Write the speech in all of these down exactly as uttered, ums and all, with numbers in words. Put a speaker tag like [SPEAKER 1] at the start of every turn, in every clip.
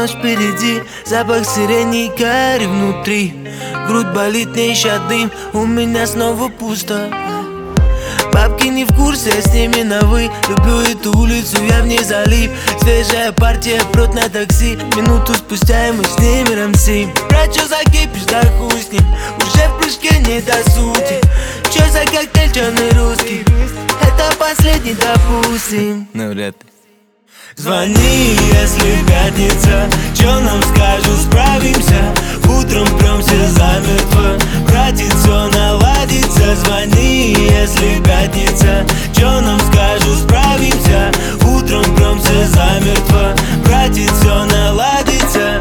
[SPEAKER 1] ночь впереди, запах сирени и карри внутри. Грудь болит, не ища дым, у меня снова пусто. Бабки не в курсе, я с ними на вы. Люблю эту улицу, я в ней залип. Свежая партия, прет на такси. Минуту спустя и мы с ними рамсим. Брат, чё закипишь, да хуй с ним. Уже в прыжке не до сути. Чё за коктейль черный русский? Это последний, допустим. Ну, вряд ли. Звони, если пятница. Чё нам скажут, справимся. Утром прёмся замертво. Братец, всё наладится. Звони, если пятница. Чё нам скажут, справимся. Утром прёмся замертво. Братец, всё наладится.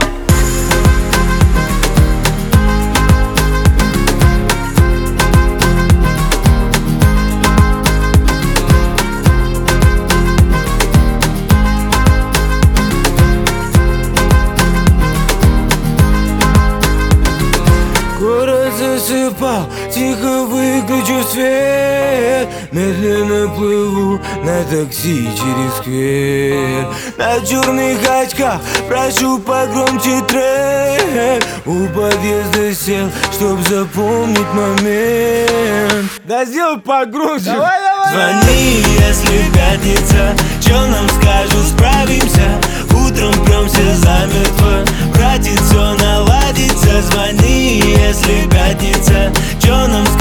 [SPEAKER 1] Город засыпал, тихо выключу свет. Медленно плыву на такси через сквер. На черных очках прошу погромче трек. У подъезда сел, чтоб запомнить момент. Да сделай погромче. Давай, давай. Звони, если пятница. Чё нам скажут, справимся. Утром прёмся замертво. Братец, всё наладится. Звони, если пятница. Чё нам скажут,